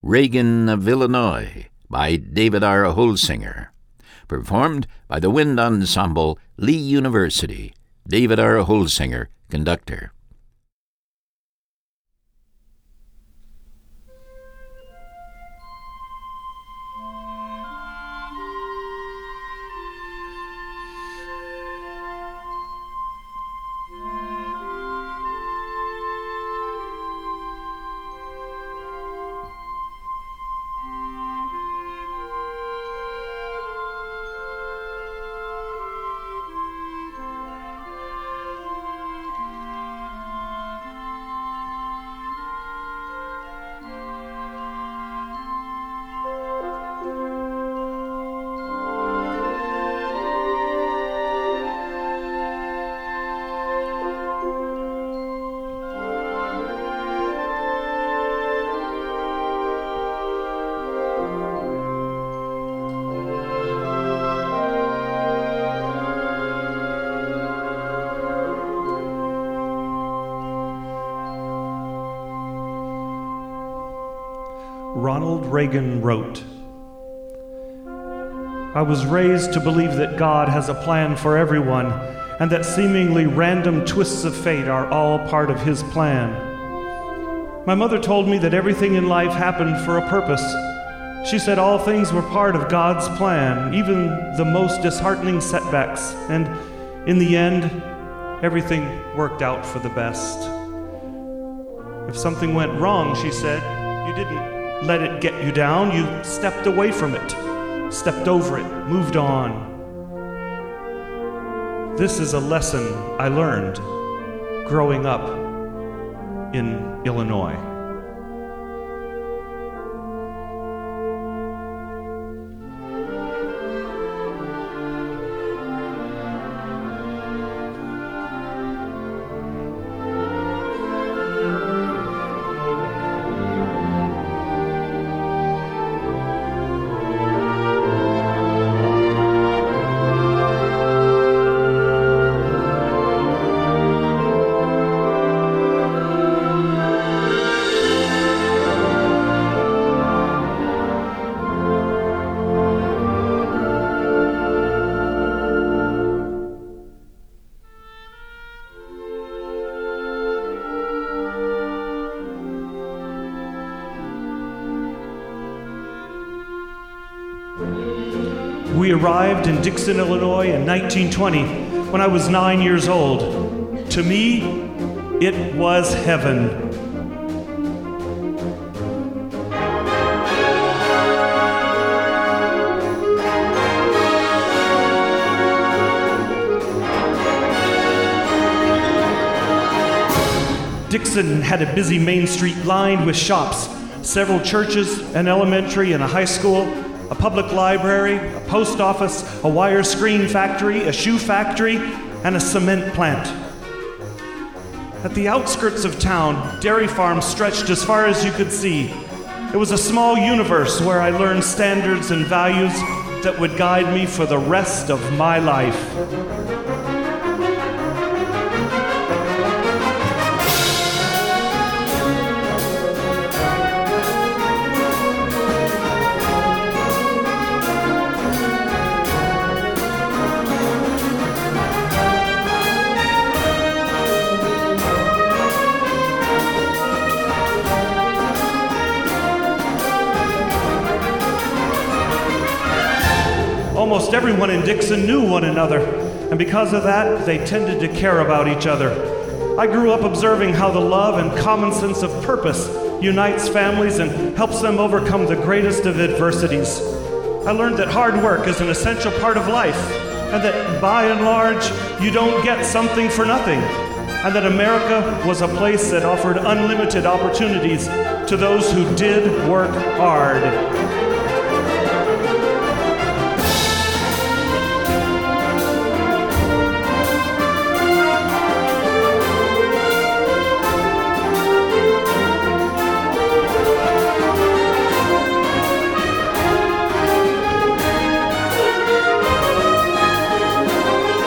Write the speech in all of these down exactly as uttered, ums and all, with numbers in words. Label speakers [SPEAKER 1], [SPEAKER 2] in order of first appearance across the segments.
[SPEAKER 1] Reagan of Illinois by David R. Holsinger. Performed by the Wind Ensemble, Lee University. David R. Holsinger, conductor.
[SPEAKER 2] Ronald Reagan wrote, "I was raised to believe that God has a plan for everyone, and that seemingly random twists of fate are all part of His plan. My mother told me that everything in life happened for a purpose. She said all things were part of God's plan, even the most disheartening setbacks, and in the end, everything worked out for the best. If something went wrong," she said, "you didn't let it get you down. You stepped away from it, stepped over it, moved on. This is a lesson I learned growing up in Illinois." We arrived in Dixon, Illinois in nineteen twenty when I was nine years old. To me, it was heaven. Dixon had a busy main street lined with shops, several churches, an elementary and a high school, a public library, a post office, a wire screen factory, a shoe factory, and a cement plant. At the outskirts of town, dairy farms stretched as far as you could see. It was a small universe where I learned standards and values that would guide me for the rest of my life. Almost everyone in Dixon knew one another, and because of that, they tended to care about each other. I grew up observing how the love and common sense of purpose unites families and helps them overcome the greatest of adversities. I learned that hard work is an essential part of life, and that by and large, you don't get something for nothing, and that America was a place that offered unlimited opportunities to those who did work hard.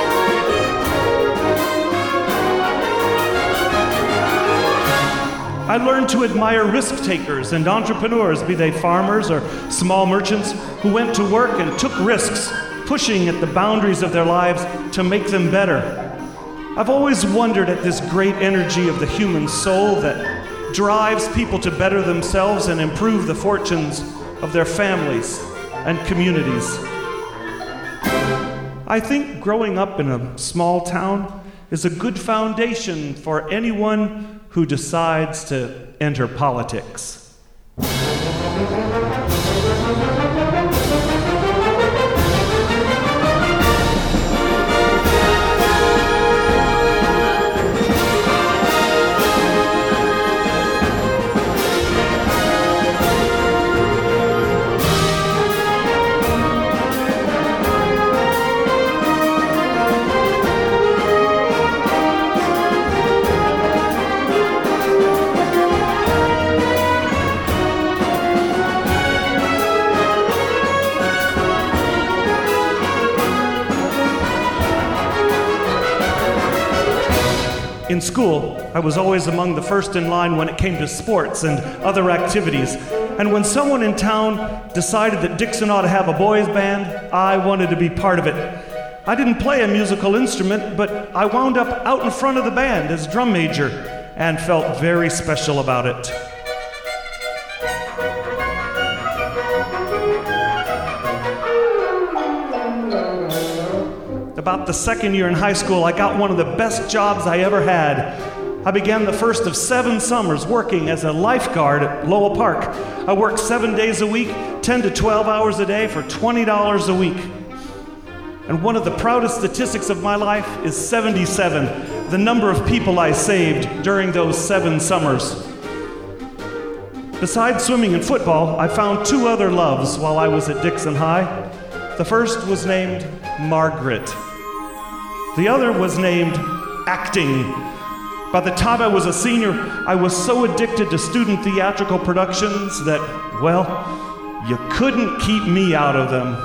[SPEAKER 2] I I learned to admire risk takers and entrepreneurs, be they farmers or small merchants, who went to work and took risks, pushing at the boundaries of their lives to make them better. I've always wondered at this great energy of the human soul that drives people to better themselves and improve the fortunes of their families and communities. I think growing up in a small town is a good foundation for anyone who decides to enter politics. In school, I was always among the first in line when it came to sports and other activities. And when someone in town decided that Dixon ought to have a boys' band, I wanted to be part of it. I didn't play a musical instrument, but I wound up out in front of the band as drum major and felt very special about it. About the second year in high school, I got one of the best jobs I ever had. I began the first of seven summers working as a lifeguard at Lowell Park. I worked seven days a week, ten to twelve hours a day for twenty dollars a week. And one of the proudest statistics of my life is seventy-seven, the number of people I saved during those seven summers. Besides swimming and football, I found two other loves while I was at Dixon High. The first was named Margaret. The other was named acting. By the time I was a senior, I was so addicted to student theatrical productions that, well, you couldn't keep me out of them.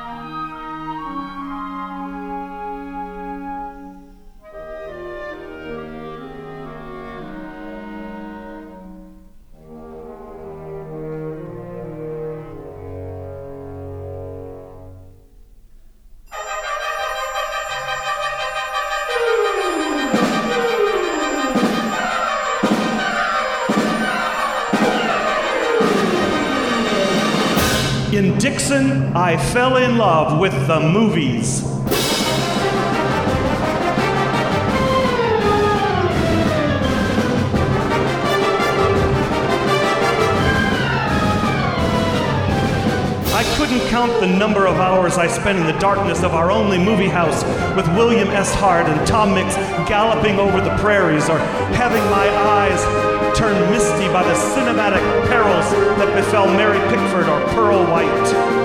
[SPEAKER 2] In Dixon, I fell in love with the movies. I couldn't count the number of hours I spent in the darkness of our only movie house with William S. Hart and Tom Mix galloping over the prairies, or having my eyes turned misty by the cinematic perils that befell Mary Pickford or Pearl White.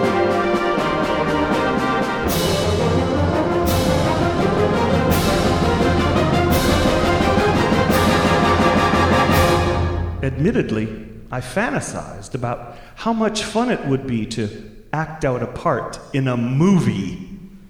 [SPEAKER 2] Admittedly, I fantasized about how much fun it would be to act out a part in a movie.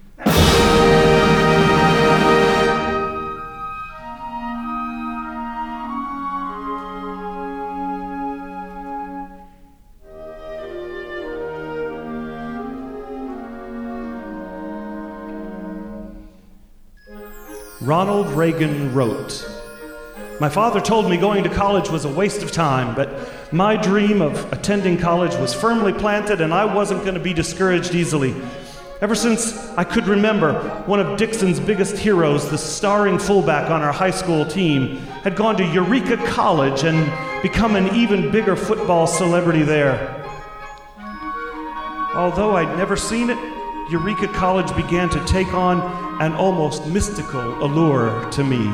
[SPEAKER 2] Ronald Reagan wrote, "My father told me going to college was a waste of time, but my dream of attending college was firmly planted and I wasn't going to be discouraged easily. Ever since I could remember, one of Dixon's biggest heroes, the starring fullback on our high school team, had gone to Eureka College and become an even bigger football celebrity there. Although I'd never seen it, Eureka College began to take on an almost mystical allure to me.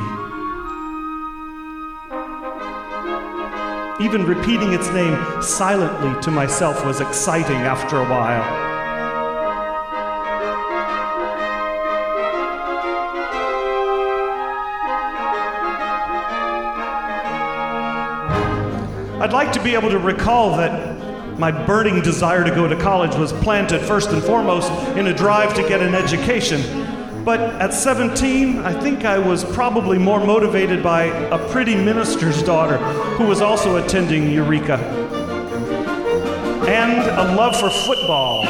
[SPEAKER 2] Even repeating its name silently to myself was exciting after a while. I'd like to be able to recall that my burning desire to go to college was planted first and foremost in a drive to get an education. But at seventeen, I think I was probably more motivated by a pretty minister's daughter who was also attending Eureka. And a love for football.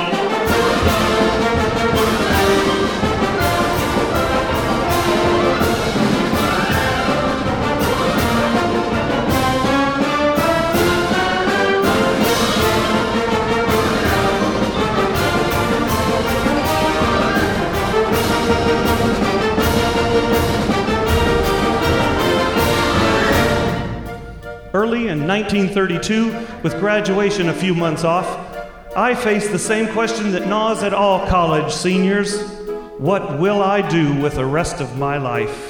[SPEAKER 2] Early in nineteen thirty-two, with graduation a few months off, I faced the same question that gnaws at all college seniors: what will I do with the rest of my life?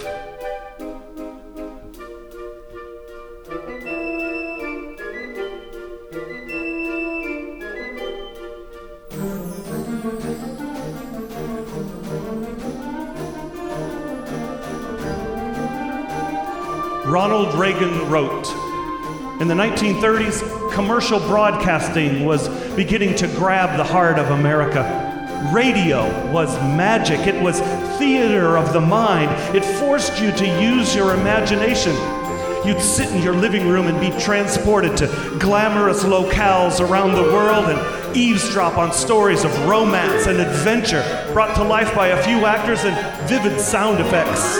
[SPEAKER 2] Ronald Reagan wrote, in the nineteen thirties, commercial broadcasting was beginning to grab the heart of America. Radio was magic. It was theater of the mind. It forced you to use your imagination. You'd sit in your living room and be transported to glamorous locales around the world and eavesdrop on stories of romance and adventure brought to life by a few actors and vivid sound effects.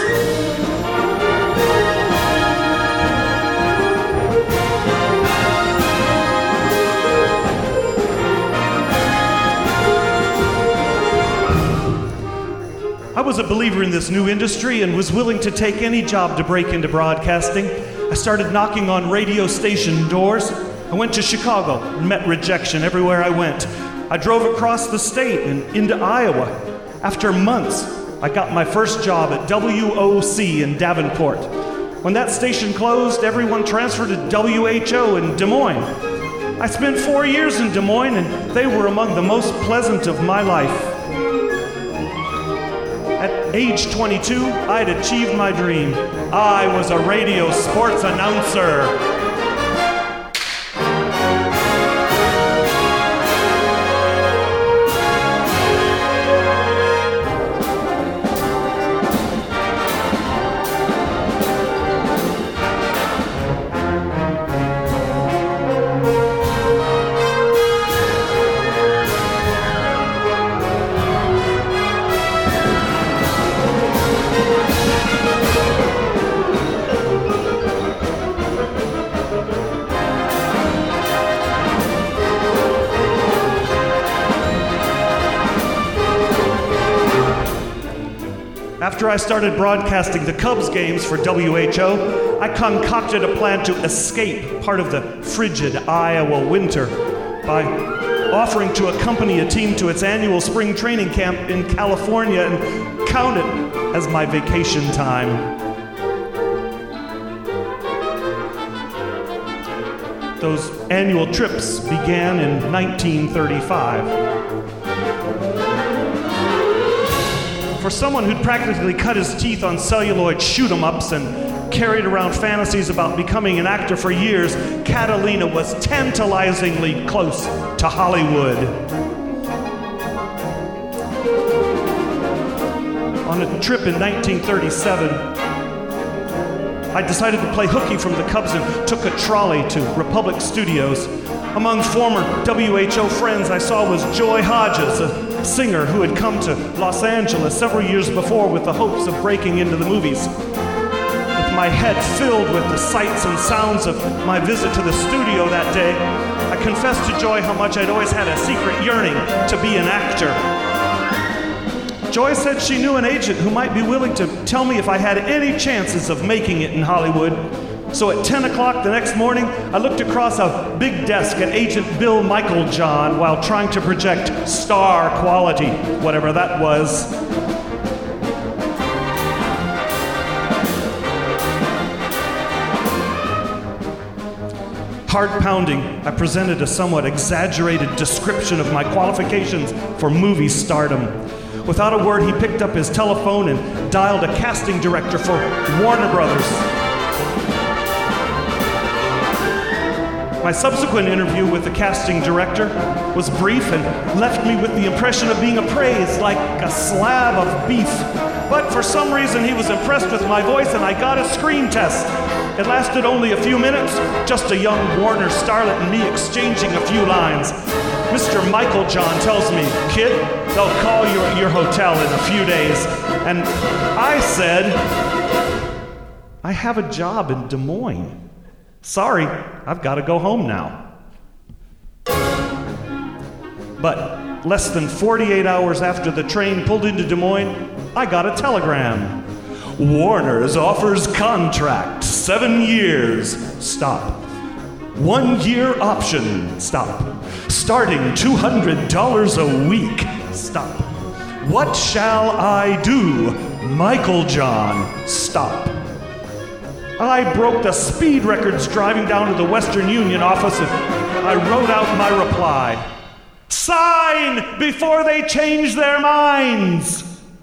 [SPEAKER 2] I was a believer in this new industry and was willing to take any job to break into broadcasting. I started knocking on radio station doors. I went to Chicago and met rejection everywhere I went. I drove across the state and into Iowa. After months, I got my first job at W O C in Davenport. When that station closed, everyone transferred to W H O in Des Moines. I spent four years in Des Moines, and they were among the most pleasant of my life. At age twenty-two, I'd achieved my dream. I was a radio sports announcer. After I started broadcasting the Cubs games for W H O, I concocted a plan to escape part of the frigid Iowa winter by offering to accompany a team to its annual spring training camp in California and count it as my vacation time. Those annual trips began in nineteen thirty-five. For someone who'd practically cut his teeth on celluloid shoot-em-ups and carried around fantasies about becoming an actor for years, Catalina was tantalizingly close to Hollywood. On a trip in nineteen thirty-seven, I decided to play hooky from the Cubs and took a trolley to Republic Studios. Among former W H O friends I saw was Joy Hodges, a singer who had come to Los Angeles several years before with the hopes of breaking into the movies. With my head filled with the sights and sounds of my visit to the studio that day, I confessed to Joy how much I'd always had a secret yearning to be an actor. Joy said she knew an agent who might be willing to tell me if I had any chances of making it in Hollywood. So at ten o'clock the next morning, I looked across a big desk at Agent Bill Michaeljohn while trying to project star quality, whatever that was. Heart pounding, I presented a somewhat exaggerated description of my qualifications for movie stardom. Without a word, he picked up his telephone and dialed a casting director for Warner Brothers. My subsequent interview with the casting director was brief and left me with the impression of being appraised like a slab of beef. But for some reason, he was impressed with my voice, and I got a screen test. It lasted only a few minutes, just a young Warner starlet and me exchanging a few lines. Mister Michael John tells me, "Kid, they'll call you at your hotel in a few days." And I said, "I have a job in Des Moines. Sorry, I've got to go home now." But less than forty-eight hours after the train pulled into Des Moines, I got a telegram. "Warner's offers contract, seven years. Stop. One year option. Stop. Starting two hundred dollars a week. Stop. What shall I do? Michael John. Stop." I broke the speed records driving down to the Western Union office, and I wrote out my reply. "Sign before they change their minds."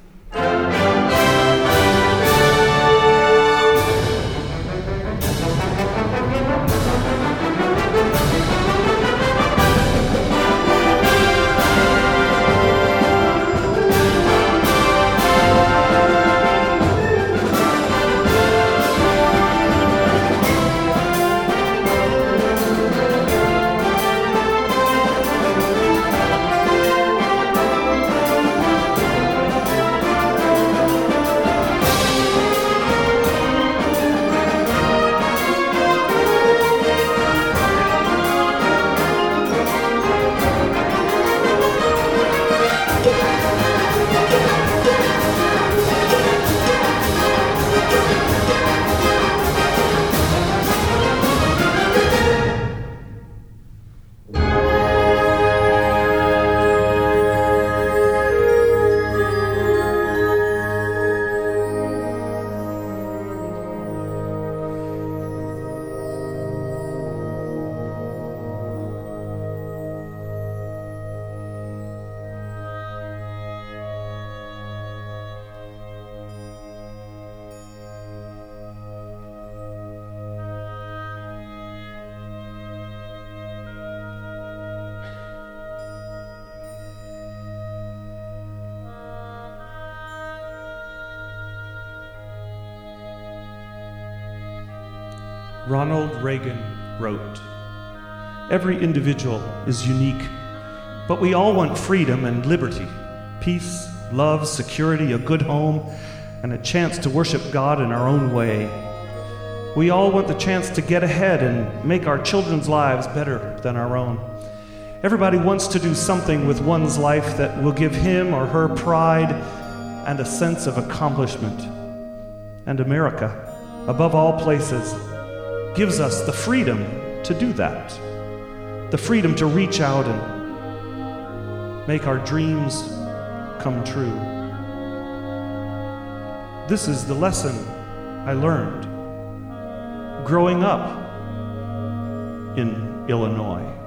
[SPEAKER 2] Ronald Reagan wrote, "Every individual is unique, but we all want freedom and liberty, peace, love, security, a good home, and a chance to worship God in our own way. We all want the chance to get ahead and make our children's lives better than our own. Everybody wants to do something with one's life that will give him or her pride and a sense of accomplishment. And America, above all places, gives us the freedom to do that, the freedom to reach out and make our dreams come true. This is the lesson I learned growing up in Illinois."